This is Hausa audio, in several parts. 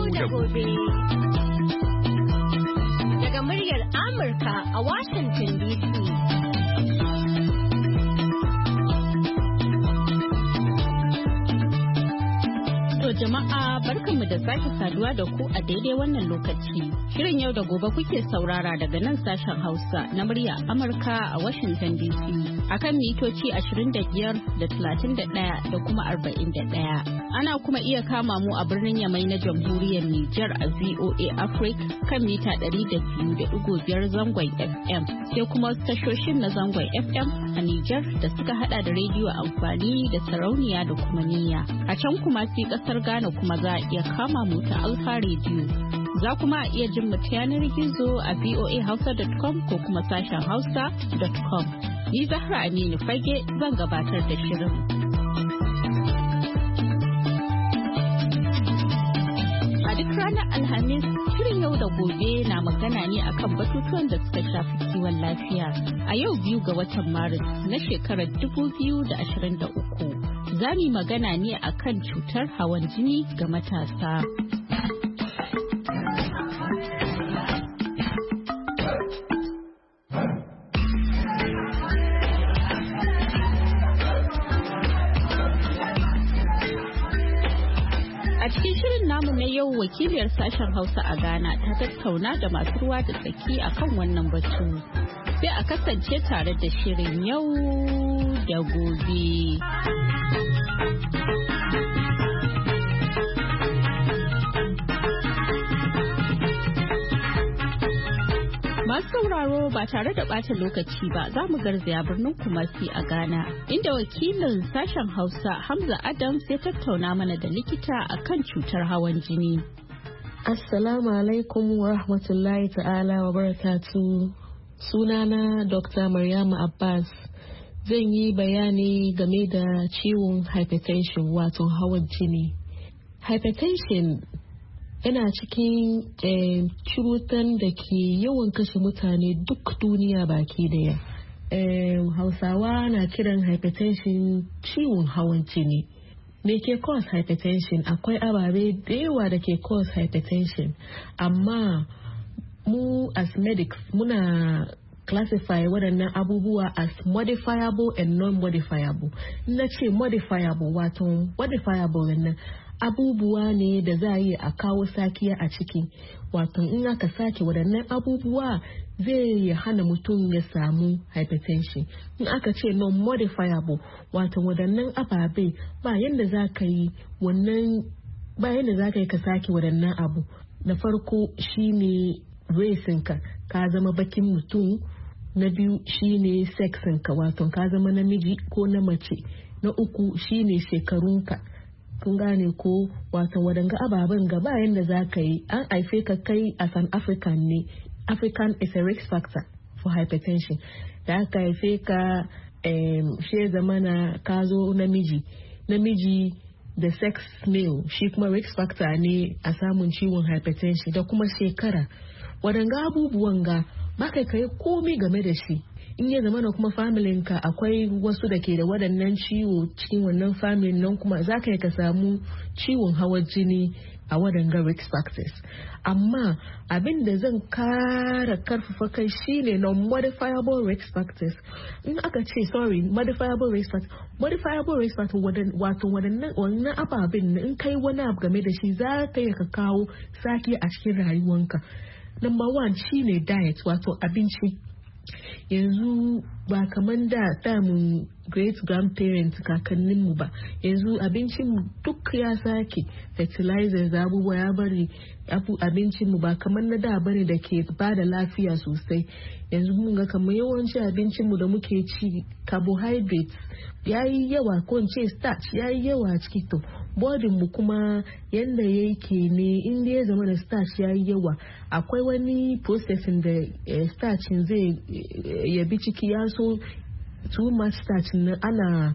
da gobe. Daga muryar Amurka a Washington DC. Jama'a barkanmu da sake saduwa da ku a daidai wannan lokaci. Shirin yau da gobe kuke saurara daga nan sashen Hausa na murya Amurka a Washington DC akan mitoci 25 da 31 da kuma 41. Ana kuma iya kama mu a birnin Yamai na Jamhuriyar Nijar a VOA Africa kan mita 200.5 zangon FM sai kuma tashoshin na zangon FM a Nijar da suka hada da rediyo amfani da sarauniya da kuma niyya. A can kuma sai kasar Ghana kuma za a iya kama mu ta Alfa Radio. Za kuma a iya jin mu ta yanar gizo a voahausa.com ko kuma sashen hausa.com. Ni Zahra Aminu Fage zan gabatar da shirin. A duk ranar Alhamis, shirin yau da gobe na magana ne akan batutuwan da suka shafi kiwon lafiya. A yau 2 ga watan Maris na shekarar 2023. Za mu magana ne akan cutar hawan jini ga matasa. A cikin shirin namu na yau wakiliyar sashen Hausa a Ghana ta tattauna da masu ruwa da tsaki akan wannan batu. Sai a kasance tare da shirin yau da gobe. Masu sauraro ba tare da ɓata lokaci ba za mu garzaya birnin Kumasi a Ghana, inda wakilin sashen Hausa Hamza Adams ya tattauna mana da likita akan cutar hawan jini. Assalamu alaikum wa rahmatullahi ta'ala wa barakatuh. Sunana Dr. Maryama Abbas. Zan yi bayani game da ciwon hypertension wato hawan jini. Hypertension yana cikin cirutan da ke yawan kashe mutane duk duniya baki daya. Hausawa na kiran hypertension ciwon hawan jini. Me ke cause hypertension? Akwai ababe da yawa da ke cause hypertension, amma mu as medics muna classify waɗannan abubuwa as modifiable and non-modifiable. Na ce modifiable wato modifiable wannan abubuwa ne da za a yi a kawo sakiya a ciki, wato in aka sake waɗannan abubuwa zai hana mutum ya samu hypertension. In aka ce non-modifiable wato waɗannan ababe ba yadda za ka yi ka sake waɗannan abu. Na farko shine racinka, ka zama bakin mutum. Na biyu shine sexinka, wato ka zama namiji ko na mace. Na uku shine shekarunka. Kun gane ko, wato wadanga ababen gaba yadda za ka yi. An haife ka kai as an African ne. African is a risk factor for hypertension. Da aka haife ka she zamana ka zo namiji da sex male, shi kuma risk factor ne a samun ciwon hypertension. Da kuma shekara, wadanga abubuwan ga ba kai komai game da shi. In ya zama kuma familin ka akwai wasu da ke da waɗannan ciwo cikin wannan familin nan, kuma za ka samu ciwon hawan jini a waɗanga risk factors. Amma abin da zan kara karfafa kai shine non-modifiable risk factors. In aka ce modifiable risk factor wato waɗannan ababen in kai wani abu game da shi za ka kawo sake a cikin rayuwanka. Number 1 shine diet, wato abinci. Yanzu ba kaman da mun great grandparents kakanninmu ba. Yanzu abincinmu duk ya sake, fertilizers abubuwa ya bari abincinmu ba kaman na da bane da ke ba da lafiya sosai. Yanzu mun ga kamar yawanci abincinmu da muke ci carbohydrates yayi yawa, ko in ce starch yayi yawa ciki. To bodinmu kuma yanda yake ne, inda ya zama da starch yayi yawa, akwai wani processing da starchin zai yabi ciki, ya so too much starch na ana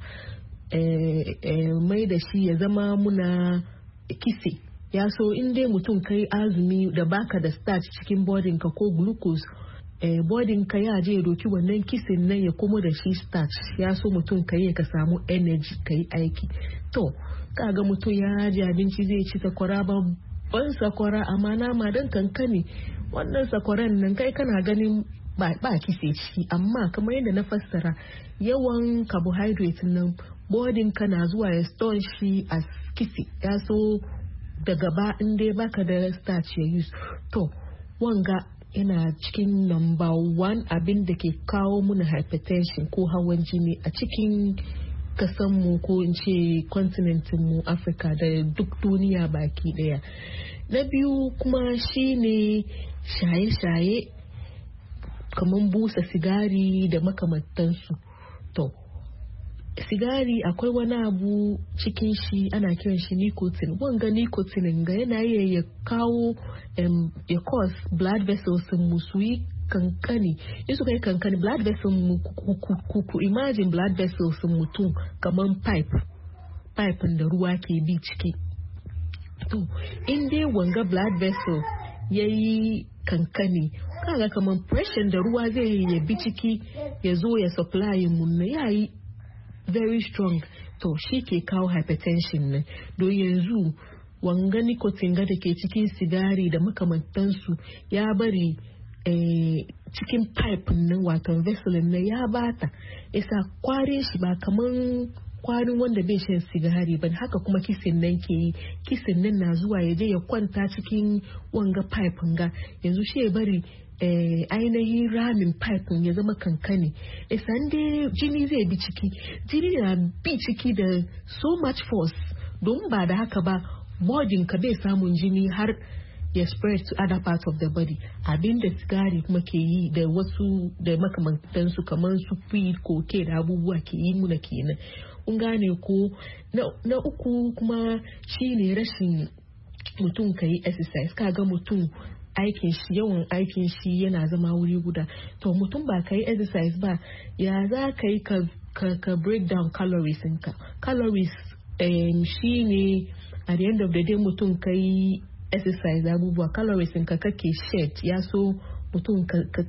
mai da shi ya zama muna kise. Ya so in dai mutum kai azumi da baka da starch cikin bodinka ko glucose, bodin ka ya je doki wannan kisin nan ya kuma da shi starch. Ya so mutum ka yi ka samu energy ka yi aiki. To kaga mutum ya ji abinci zai ci takwara babban sakwara amma nama dan kankani. Wannan sakwaran nan kai kana ganin ba kise ciki, amma kamar yadda na fassara yawan carbohydrate nan bodin ka na zuwa ya store shi as kise, ya so daga ba in dai baka da starch ya use. To wanga yana cikin number 1 abin da ke kawo muna hypertension ko hawan jini a cikin kasanmu ko in ce kontinentinmu Afirka da duk duniya baki daya. Na biyu kuma shine shaye-shaye kamar busa sigari da makamantansu. To sigari akwai wani abu cikin shi ana kiran shi nicotine. Wanga nicotine ga yana ya kawo ya cause blood vessels mu su yi kankani. In suka yi kankani blood vessels mu ku imagine blood vessels mutum kaman pipe da ruwa ke bi ciki. To in dai wanga blood vessel yayi kankani kaga kaman pressure da ruwa zai ya bi ciki ya zo ya supply mu na yayi very strong. To shi ke kawo hypertension ne. Don yanzu wanga nicotine ga da ke cikin sigari da makamantansu ya bari cikin pipe nan wato vessel nan ya bata, isa kwarin shi ba kaman kwarin wanda bai shan sigari ba. Haka kuma kisin nan ke yi, kisin nan na zuwa ya je ya kwanta cikin wanga pipe ga, yanzu shi ya bari ainihin ramin pipe ya zama kankani. Isa dai jini zai bi ciki, jini na bi ciki da so much force, don ba da haka ba bodin ka bai samun jini har ya spread to other parts of the body. Abin da sigari kuma ke yi da wasu da makamantansu kamar su weed, cocaine da abubuwa ke yi muna kenan. Kun gane ko? Na uku kuma shine rashin mutum ka yi exercise. Kaga mutum yawan aikin shi yana zama wuri guda. To mutum ba ka yi exercise ba, ya za ka yi ka break down calories ɗinka. Calories shine at the end of the day mutum ka yi exercise abubuwa calories ka kake shed, ya so mutum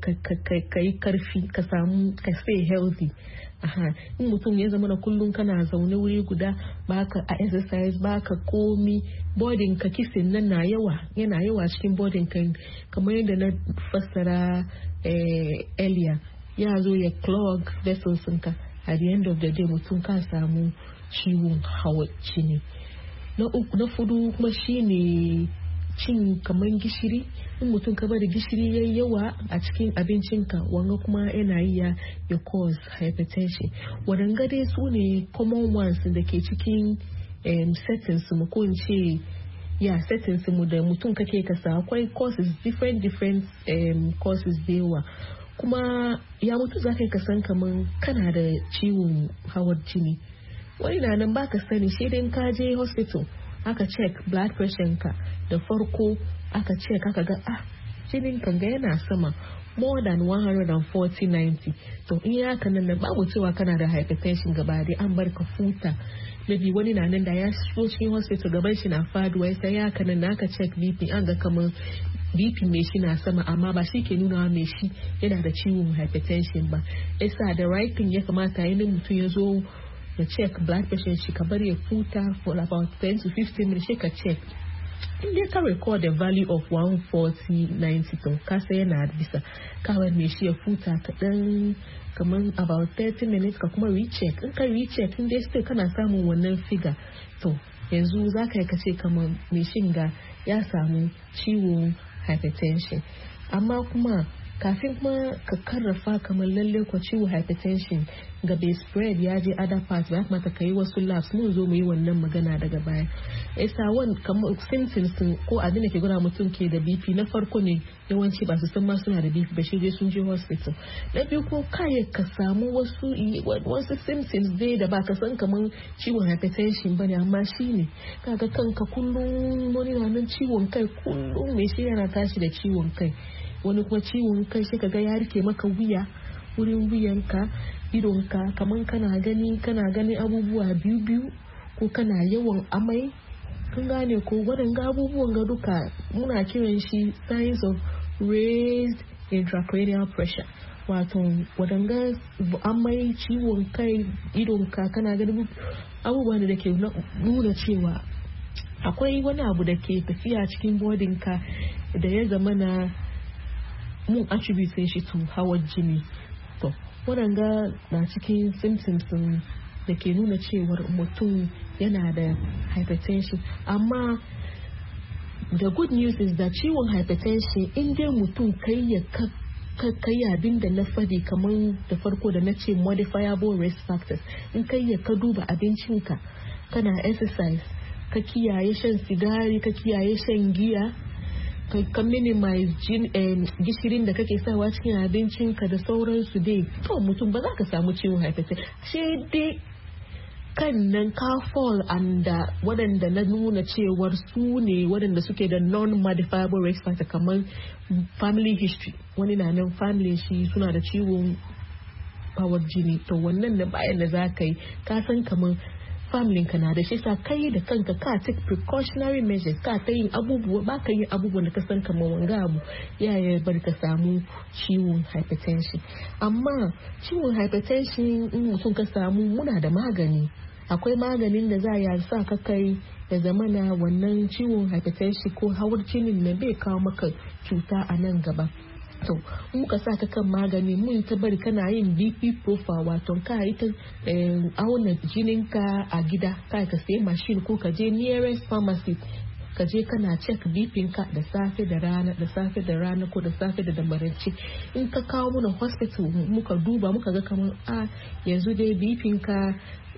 ka yi karfi ka samu ka stay healthy. In mutum ya zama na kullum kana zaune wuri guda baka a exercise baka komi, bodin ka kisin nan yana yawa cikin bodin ka, kamar yadda na fassara earlier, ya zo ya clog vessels ka. At the end of the day mutum ka samu ciwon hawan jini. Na fudu kuma shine cin kaman gishiri. In mutum ka bari gishiri yayi yawa a cikin abincinka, wanga kuma yana iya ya cause hypertension. Wadanga dai su ne common ones da ke cikin settings mu, ko in ce settings mu da mutum kake kasa. Akwai causes different causes da yawa. Kuma ya mutu za ka san kaman kana da ciwon hawan jini. Wani na nan baka sani, sai dai ka je hospital aka check blood pressure ka da farko, aka check aka ga jinin kan ga yana sama more than 140/90. To in ya haka nan babu cewa kana da hypertension gaba dai, an bar ka futa. Maybe wani na nan da ya shigo cikin hospital gaban shi na faduwa, sai ya haka nan aka check BP an ga kamar BP mai shi na sama, amma ba shi ke nuna mai shi yana da ciwon hypertension ba. Isa da right thing ya kamata yayin mutum ya zo ya check blood pressure shi, ka bari ya futa for about 10 to 15 minutes, shi ka check. In dai ka record the value of 140/90 to ka sai yana bisa, ka bar mai shi ya futa kaɗan kamar about 30 minutes, ka kuma recheck. In ka recheck in dai still kana samun wannan figure, to yanzu za ka yi kace kamar mai shinga ya samu ciwon hypertension. Amma kuma kafin kuma ka karrafa kamar lalle ko ciwo hypertension ga bai spread ya je other parts, ya kamata ka yi wasu labs. Mun zo mu yi wannan magana daga baya. Isa kamar symptoms ko abin da ke gwada mutum ke da BP, na farko ne yawanci ba su san ma suna da BP ba, shi dai sun je hospital. Na biyu ko kai ka samu wasu symptoms dai da ba ka san kamar ciwon hypertension bane, amma shine kaga kanka kullum wani na nan ciwon kai, kullum me shi yana tashi da ciwon kai. Wani kuma ciwon kai shi kaga ya rike maka wurin wuyanka, idonka kaman kana gani abubuwa biyu, ko kana yawan amai. Kun gane ko? Waɗanga abubuwan ga duka muna kiran shi signs of raised intracranial pressure. Wato waɗanga amai, ciwon kai, idonka kana gani abubuwan da ke nuna cewa akwai wani abu da ke tafiya cikin bodinka da ya zama na mun attribute shi to hawan jini. To waɗanda na cikin symptoms da ke nuna cewar mutum yana da hypertension. Amma the good news is that ciwon hypertension in dai mutum kai abin da na fadi kamar da farko da na ce modifiable risk factors, in kai ya ka duba abincinka, kana exercise, ka kiyaye shan sigari, ka kiyaye shan giya, ka minimize gishirin da kake sawa cikin abincinka da sauransu dai, to mutum ba za ka samu ciwon hypertension. Sai dai kan nan ka fall under waɗanda na nuna cewar su ne waɗanda suke da non-modifiable risk factor, kamar family history, wani na nan family shi suna da ciwon hawan jini, to wannan da bayan da za ka yi ka san kamar familin ka na da shi, sa kai da kanka ka take precautionary measures, ka ta yin abubuwa, ba ka yin abubuwan da ka san kamar wanga abu ya bar ka samu ciwon hypertension. Amma ciwon hypertension in mutum ka samu, muna da magani, akwai maganin da za a sa ka kai da zamana wannan ciwon hypertension ko hawan jinin na bai kawo maka cuta a nan gaba. To muka sa ka kan magani, mun ta bari kana yin BP profile, wato ka yi ta auna jininka a gida, ka sai machine ko ka je nearest pharmacy ka je kana check BP ka da safe da rana, da safe da rana ko da safe da maraice. In ka kawo mana hospital muka duba muka ga kamar yanzu dai BP ka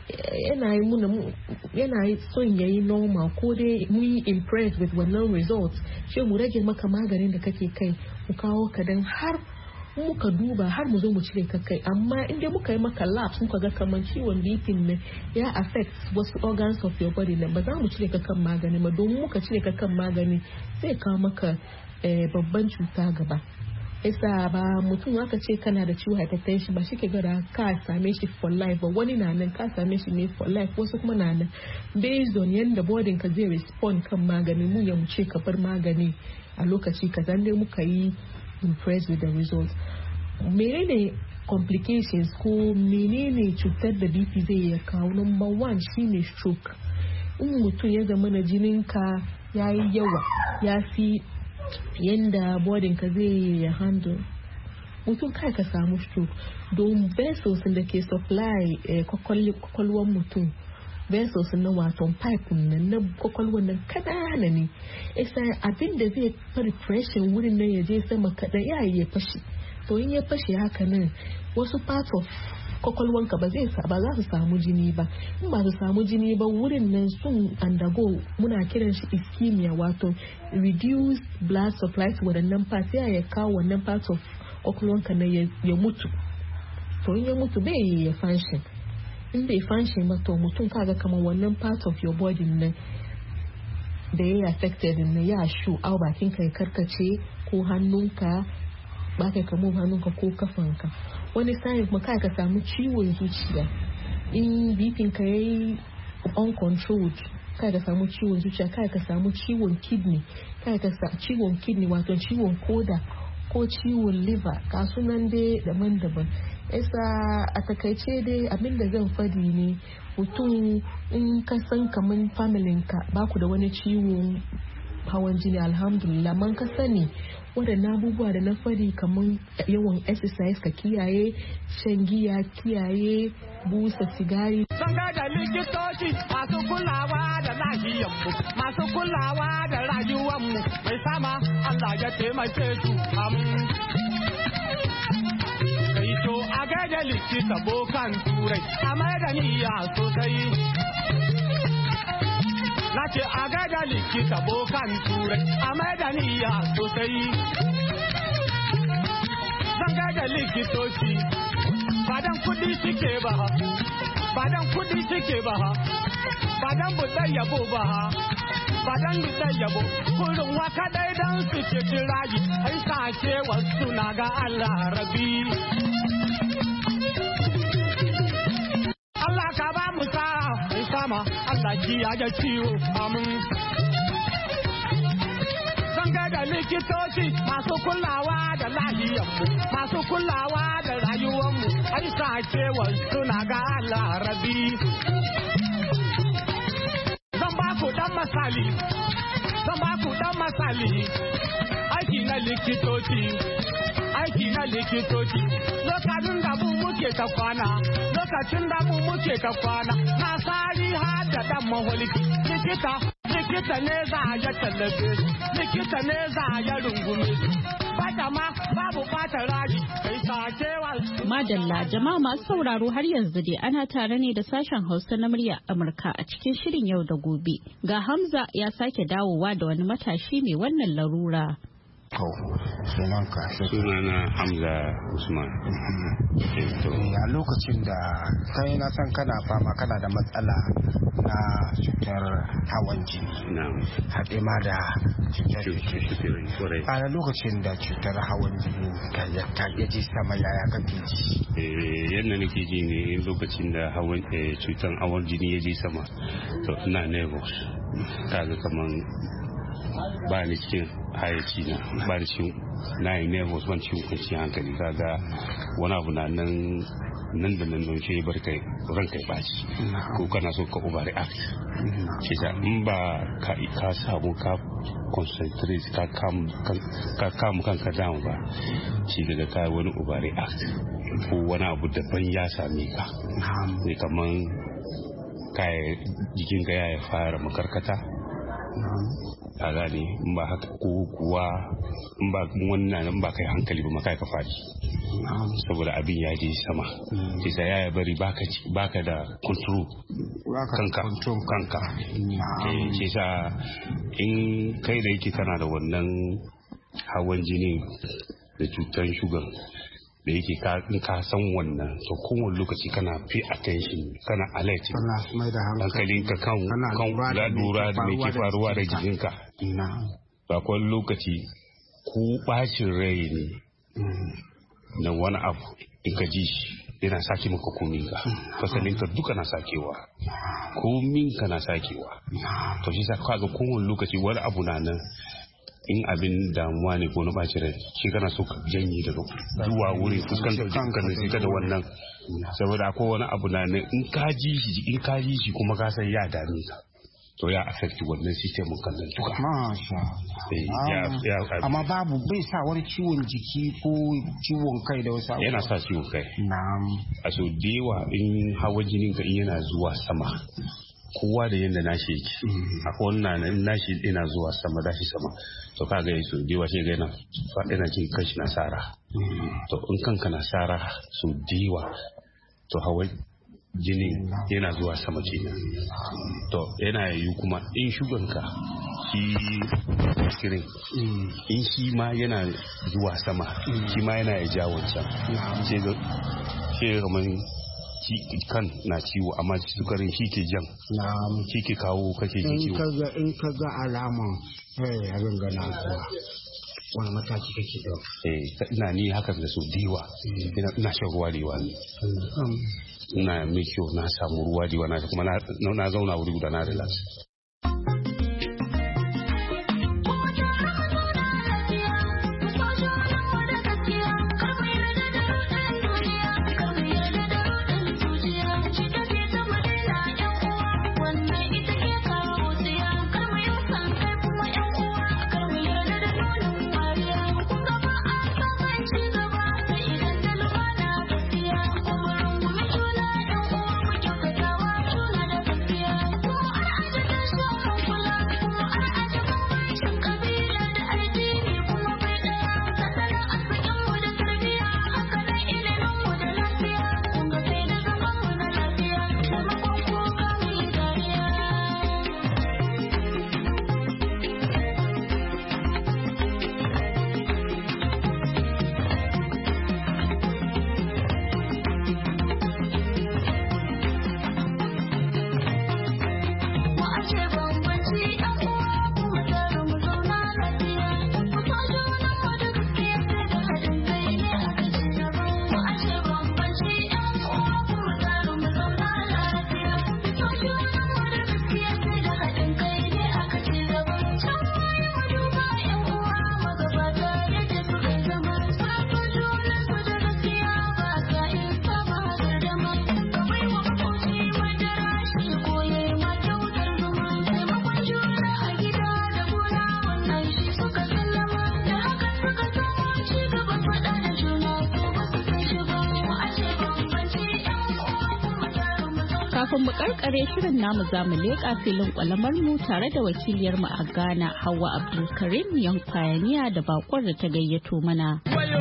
yana yi son yayi normal, ko dai mun yi impressed with wannan results, shi mu rage maka maganin da kake kai, mu kawo ka dan har muka duba har mu zo mu cire ka kai. Amma inda muka yi maka labs muka ga kamar ciwon BP ne ya affect wasu organs of your body ne, ba za mu cire ka kan magani ba, domin muka cire ka kan magani zai kawo maka babban cuta gaba. Isa ba mutum aka ce kana da ciwon hypertension ba shi ke gara ka same shi for life ba, wani na nan ka same shi ne for life, wasu kuma na nan based on yanda bodin ka zai respond kan magani. Mu ya mu ce ka bar magani a lokaci kaza ne muka yi impressed with the results. Menene complications ko menene cutar da BP zai ya kawo? Number 1 shine stroke. In mutum ya zama na jininka ya yi yawa, ya fi yanda bodin ka zai ya handle, mutum kai ka samu stroke. Don vessels da ke supply kwakwalwar mutum, vessels na wato pipe na kwakwalwar nan kanana ne, isa abin da zai fara pressure wurin nan ya je sama kaɗan ya fashe. To in ya fashe haka nan, wasu part of kwakwalwanka ba za su samu jini ba. In ba su samu jini ba, wurin nan sun undergo, muna kiran shi ischemia, wato reduced blood supply to waɗannan parts, ya kawo wannan part of kwakwalwanka na ya mutu. To in ya mutu bai ya function, in bai function ba, to mutum kaga kamar wannan part of your body nan da ya affected na ya show au bakin ka ya karkace, ko hannunka ba kai kamo hannunka ko kafanka. Wani sa'in kuma kai ka samu ciwon zuciya, in bipin ka yayi uncontrolled, kai ka samu ciwon zuciya, kai ka samu ciwon kidney, kai ka samu ciwon kidney wato ciwon koda ko ciwon liver, kasunan dai daban-daban. Isa a takaice dai abinda zan fadi ne, mutum in ka san kaman familin ka baku da wani ciwon hawan jini, alhamdulillah, man ka sani waɗannan abubuwa da na fari kamar yawan exercise, ka kiyaye shan giya, kiyaye busa sigari. Sun da likitoci masu kulawa da lahiyanmu, masu kulawa da rayuwanmu, mai sama Allah ya taimake su. Kai to a gaida likita bokan turai, a mai da niyya sosai. Na ce a gaida likita bokan turai, a mai da niyya sosai. Zan gaida likitoci, badan kudi suke ba ha, badan kudi suke ba ha, badan buɗe yabo ba ha, badan buɗe yabo, kurin waka dai dan su ce jirayi, ai sace wasu na ga Allah rabi. Allah ka ba mu sa'a, ai sama Allah kiyaye ciwo, amin. Da likitoci masu kulawa da lahiyanmu, masu kulawa da rayuwanmu, ai sacewar suna ga larabi. Zan ba ku dan misali zan ba ku dan misali aiki na likitoci lokacin da mu muke ta kwana na sari har da dan maholiki likita ne za ya tallafe likita ne za ya rungume bata ma babu bata raji kai sakewa. Madalla jama'a masu sauraro har yanzu dai ana tare ne da sashen Hausa na murya Amurka a cikin shirin yau da gobe. Ga Hamza ya sake dawowa da wani matashi mai wannan larura. Sunana Hamza Usman. A lokacin da kai na san kana da matsala na cutar hawan jini haɗe ma da cutar a lokacin da cutar hawan jini ta yaji sama yaya kake ji? Yadda nake ji ne lokacin da cutar hawan jini ya je sama to ina nervous kaga kaman ba ni cikin hayaci na ba ni cikin na yi nervous ban cikin kwanciyar hankali kaga wani abu na nan da nan don ce bar kai ran kai baci ko kana so ka overreact shi da in ba ka samu ka concentrate ka kamu kanka down ba shi daga kai wani overreact ko wani abu daban ya same ka ne kaman kai jikinka ya fara makarkata a gane in ba haka ko kuwa in ba wannan in ba kai hankali ba makai ka faɗi saboda abin ya je sama sai ya bari baka da control kanka sai sa in kai da yake kana da wannan hawan jini da cutar sugar da yake ka san wannan to kowane lokaci kana pay attention kana alert hankalinka kan lura da mai ke faruwa da jikinka ba kwan lokaci ko bacin rai ne na wani abu in ka ji shi yana sake maka kominka fasalinka duka na sakewa kominka na sakewa to shi sa kaga kowane lokaci wani abu na nan in abin damuwa ne ko na ɓaci rai shi kana so ka janye daga zuwa wurin fuskantar jikin sai ka da wannan saboda akwai wani abu na nan in ka ji shi kuma ka san ya dame ka to ya affect wannan system kan nan duka amma babu bai sa wani ciwon jiki ko ciwon kai da wasu yana sa ciwon kai a so da yawa in hawan jinin ka in yana zuwa sama kowa da yadda nashi yake akwai wannan nashi ina zuwa sama dashi sama to kaga yaso diwa shi ga yana jin kanshi na sara to in kanka na sara so diwa to hawan jini yana zuwa sama kenan to yana yi kuma in shuganka shi kirin in shi ma yana zuwa sama shi ma yana ya ja wancan shi kamar kan na ciwo amma sukarin shi ke jan shi ke kawo kake ji ciwo in ka ga alaman abin gana zuwa wani mataki kake da ina ni haka da so diwa ina shan ruwa da yawa ne ina mai kyau na samu ruwa da yawa na kuma na zauna wuri guda na relax Kafin mu karkare shirin namu za mu leƙa filin kwalamar mu tare da wakiliyar mu a Ghana Hauwa Abdulkarim Yankwayaniya da bakon da ta gayyato mana.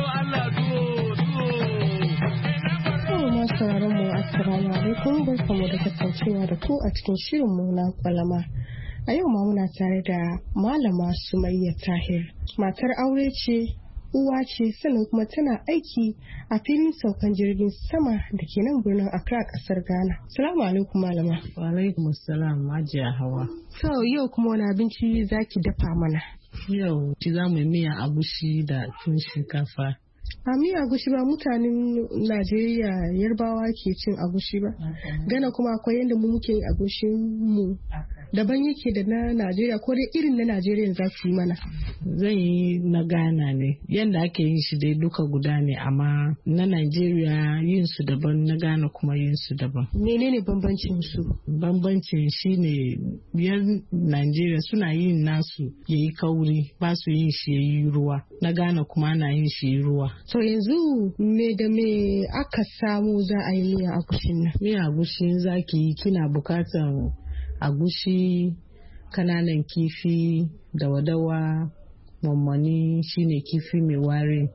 Sauraron mu assalamu alaikum, barkamu da kasancewa da ku a cikin shirin mu na kwalama. A yau ma muna tare da Malama Sumayya Tahir. Matar aure ce, uwa ce, sannan kuma tana aiki a filin saukan jirgin sama da ke nan birnin Accra, kasar Ghana. Assalamu alaikum Malama. Wa alaikum assalam Hajiya Hawa. So yau kuma wani abinci zaki dafa mana? Yau ci za mu miya agushi da tun shinkafa. A miya agushi ba mutanen Najeriya Yarbawa ke cin agushi ba. Gana kuma akwai yadda mu muke agushin mu daban yake da na Najeriya, ko dai irin na Najeriya za su yi mana. Zan yi na Ghana ne, yadda ake yin shi dai duka guda ne, amma na Najeriya yin su daban, na Ghana kuma yin su daban. Menene bambancin su? Bambancin shi ne yan Najeriya suna yin nasu yayi kauri, ba su yin shi yayi ruwa. Na Ghana kuma ana yin shi ruwa. So yanzu me da me aka samu za a yi miya agushin nan? Miya agushin zaki kina bukatan agushi, kananan kifi, dawa-dawa, mammani shine kifi mai ware,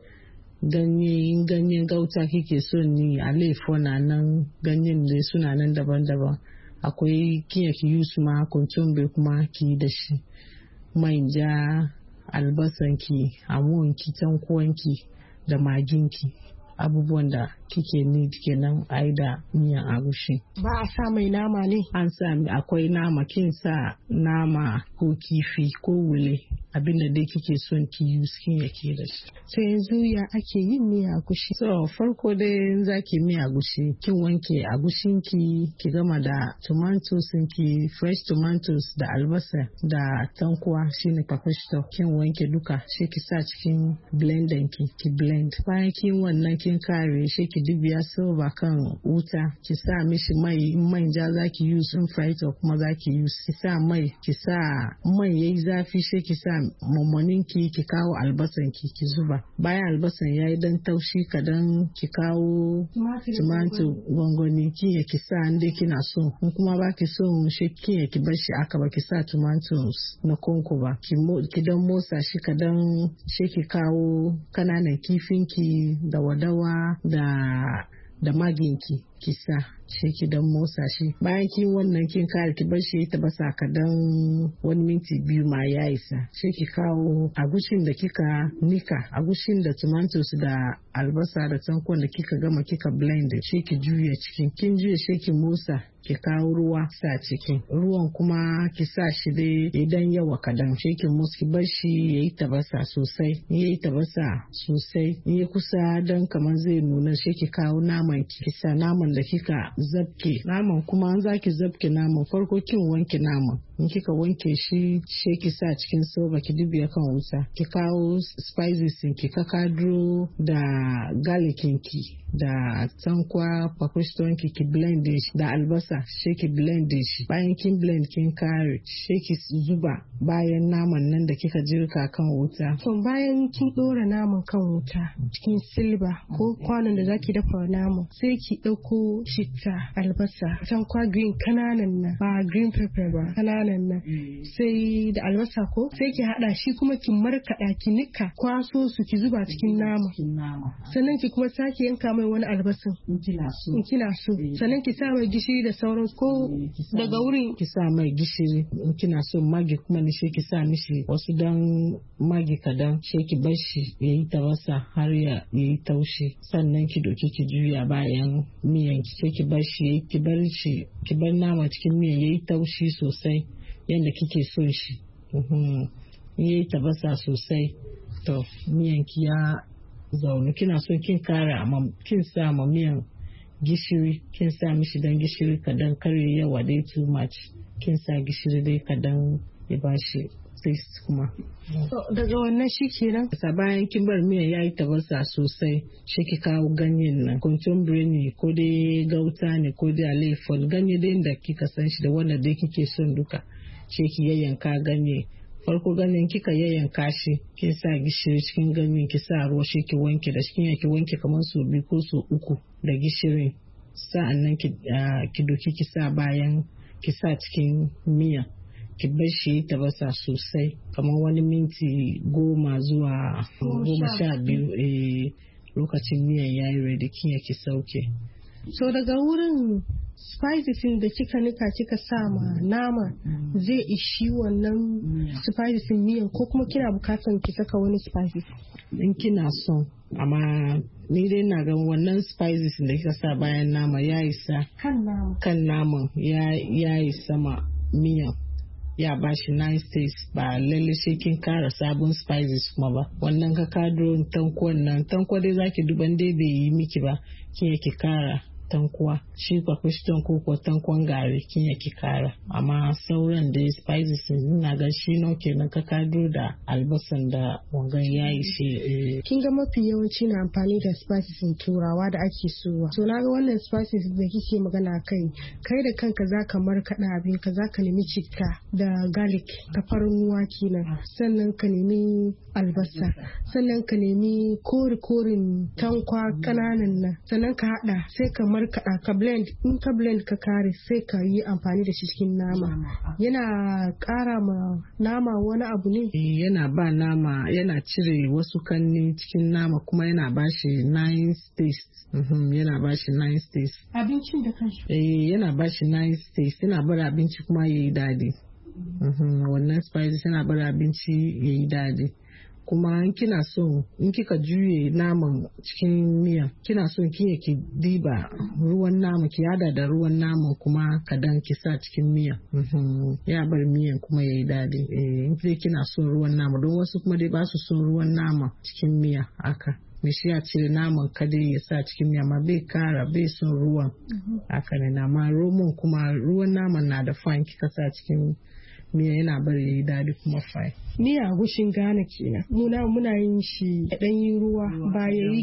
ganyen gauta kike son ni, alaifo na nan, ganyen da suna nan daban-daban. Akwai kiya ki yusu ma kuntumbe kuma ki da shi, manja, albasanki, amuwanki, tankuwanki da maginki, abubuwan da kike ni kenan ai da miyan agushi. Ba a sa mai nama ne? An sa akwai nama, kin sa nama ko kifi ko wule, abinda dai kike son ki yi skin yake da shi. So yanzu ya ake yin miya agushi? So farko dai zaki miya agushi, kin wanke agushinki, ki gama da tomatoes ki, fresh tomatoes da albasa da tankuwa shine paprika, kin wanke duka shi ki sa cikin blender ki blend. Bayan kin wannan kin kare shi ki dubiya silver kan wuta, ki sa mishi mai, manja zaki use in fry it kuma zaki use, ki sa mai, ki sa mai yayi zafi shi ki sa mammanin ki kawo albasan ki zuba. Bayan albasan yayi dan taushi kadan ki kawo tomato gwangwani ki sa inda kina so, in kuma baki so shi ki bar shi aka ba ki sa tomatoes na konko ba, ki dan motsa shi kadan shi ki kawo kananan kifin ki da wadawa da maginki ki sa shi ki dan motsa shi. Bayan kin wannan kin kare ki bar shi ta basa kadan 1 minti 2 ma ya isa. Shi ki kawo agushin da kika nika, agushin da tomatoes da albasa da tankon da kika gama kika blend, shi ki juya cikin, kin juya shi ki motsa, ki kawo ruwa sa cikin. Ruwan kuma ki sa shi dai idan yawa kadan, shi ki motsa ki bar shi yayi tabasa sosai. Yayi tabasa sosai, in kusa dan kamar zai nuna, shi ki kawo naman ki sa naman da kika zabke. Naman kuma an zaki zabke naman farko kin wanke naman, in kika wanke shi sai ki sa cikin silver ki dubiya kan wuta, ki kawo spices ki, kakadro da garlicin ki da tankwa paprika ki blend shi da albasa sai ki blend shi. Bayan kin blend kin kare sai ki zuba bayan naman nan da kika jirka kan wuta. So bayan kin dora naman kan wuta cikin silver ko kwanon da zaki dafa naman, sai ki dauko shitta, albasa, tankwa green kananan nan, ba green pepper ba, kananan nan, sai da albasa ko sai ki hada shi kuma ki markada ki nika, kwaso su ki zuba cikin nama, sannan ki kuma sake yanka mai wani albasan in kina so, sannan ki sa mai gishiri da sauran ko daga wurin ki sa mai gishiri, in kina so magi kuma ni shi ki sa mishi wasu dan magi kadan, shi ki bar shi yayi tabasa har ya yi taushi, sannan ki doki ki juya bayan miyan ki, sai ki bar shi, ki bar nama cikin miyan yayi taushi sosai yanda kike son shi. Yayi tabasa sosai, to miyan ki ya zaune. Kina so kin kara amma kin sa ma miyan gishiri, kin sa mishi dan gishiri kadan, kare yawa dai too much, kin sa gishiri dai kadan ya bashi taste kuma. Daga wannan shi kenan. Bayan kin bar miyan yayi tabasa sosai, shi ki kawo ganyen nan, kuntumbre ne ko dai gauta ne ko dai alaifo, ganye dai da kika san shi da wanda dai kike son duka, shi ki yayyanka ganye. Farko ganyen kika yayyanka shi, kin sa gishiri cikin ganyen, ki sa ruwa shi ki wanke da shi, ki wanke kamar so 2 ko so 3 da gishirin. sa'annan ki doki ki sa bayan ki sa cikin miya ki bar shi tabasa sosai kamar wani minti 10 zuwa 12 lokacin miyan yayi ready ki sauke. So daga wurin spices da kika nika kika sa ma nama zai ishi wannan spices miyan ko kuma kina bukatan ki saka wani spices in kina son, amma ni dai na ga wannan spices da kika sa bayan nama ya isa kan naman ya isa ma miyan ya ba shi nice taste, ba lalle sai kin kara sabon spices kuma ba. Wannan ka kadro tankwa dai zaki duban dai bai yi miki ba kin yake kara tankuwa, shi kwafish tanko ko tankwan gari kin yake kara, amma sauran da spices ina ga shi no kenan ka kado da albasan da wangan yayi shi. Kin ga mafi yawanci na amfani da spices turawa da ake sowa, so naga wannan spices da kike magana kai da kanka zaka markaɗa abin ka zaka nemi citta da garlic tafarnuwa kenan, sannan ka nemi albasa, sannan ka nemi korin tankwa kananan nan, sannan ka hada sai ka markaɗa ka blend, in ka blend ka kare sai ka yi amfani da shi cikin nama. Yana ƙara ma nama wani abu ne? Yana ba nama, yana cire wasu kanni cikin nama kuma yana ba shi nice taste. Yana ba shi nice taste. Abincin da kanshi? Yana ba shi nice taste, yana bar abinci kuma yayi daɗi. Wannan spices yana bar abinci yayi daɗi. Kuma in kina so in kika juye naman cikin miya kina so ki diba ruwan nama ki hada da ruwan naman kuma kadan ki sa cikin miya ya bar miyan kuma yayi dadi. In kina so ruwan nama, don wasu kuma dai ba su son ruwan nama cikin miya haka, me shi ya ce naman kadai ya sa cikin miya, ma bai son ruwan haka ne na ma romon kuma ruwan naman na da fine kika sa cikin miya yana bari yayi dadi kuma fine. Miya agushin Ghana kenan. Muna yin shi da ɗanyen ruwa ba yayi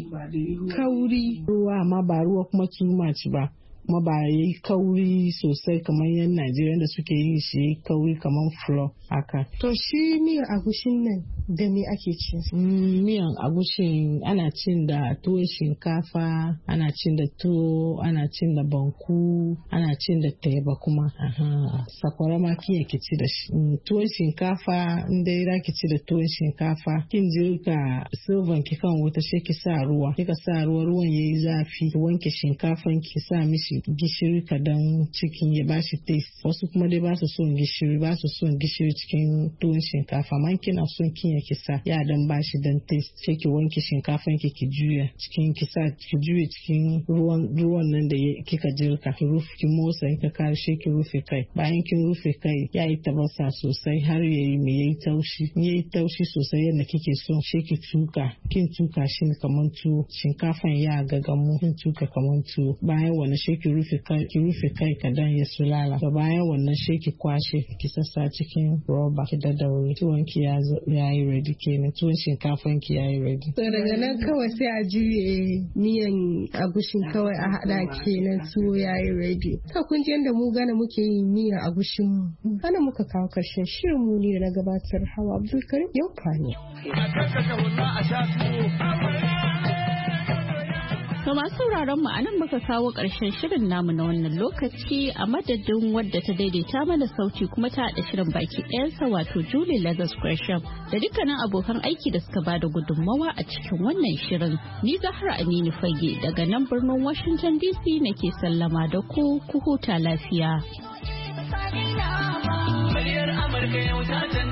kauri ruwa, amma ba ruwa kuma too much ba. Kuma ba yayi kauri sosai kamar yan Najeriya da suke yi shi kauri kamar flour haka. To shi miyan agushin nan da me ake cin? Miyan agushin ana cin da tuwon shinkafa, ana cin da tuwo, ana cin da banku, ana cin da teba kuma. Sakwara ma kin yake ci da shi. Tuwon shinkafa in dai zaki ci da tuwon shinkafa kin jirka silvan ki kan wuta sai ki sa ruwa. Kika sa ruwan yayi zafi, ki wanke shinkafan ki sa mishi gishiri kadan cikin ya bashi taste. Wasu kuma dai ba su son gishiri cikin tuwon shinkafa, man kina son kin ki sa ya dan bashi dan taste. Sai ki wanke shinkafan ki juya cikin ki juye cikin ruwan nan da kika jirka, ki rufe ki motsa in ka karshe ki rufe kai. Bayan kin rufe kai yayi tabasa sosai har yayi taushi sosai yadda kike so, sai kin tuka shi kaman tuwo. Shinkafan ya gagamu kin tuka kaman tuwo. Bayan wannan sai ki rufe kai kadan ya sulala. Da bayan wannan sai ki kwashe ki sassa cikin roba ki daddaure. Tuwon ki yayi ready kenan, tuwon shinkafan ki yayi ready. So daga nan kawai sai a juye miyan agushin kawai a hada kenan tuwo yayi ready. Ka kun ji yanda mu Ghana muke yin miyan agushin mu. Ana muka kawo karshen shirin mu ne da na gabatar Hawa Abdulkarim yau fani. To masu sauraron mu anan muka kawo ƙarshen shirin namu na wannan lokaci, a madadin wadda ta daidaita mana sauti kuma ta haɗa shirin baki ɗayansa wato Julie Lagos Gresham da dukkanin abokan aiki da suka bada gudunmawa a cikin wannan shirin. Ni Zahra Aminu Fage daga nan birnin Washington DC nake sallama da ku huta lafiya. Muryar Amurka yau ta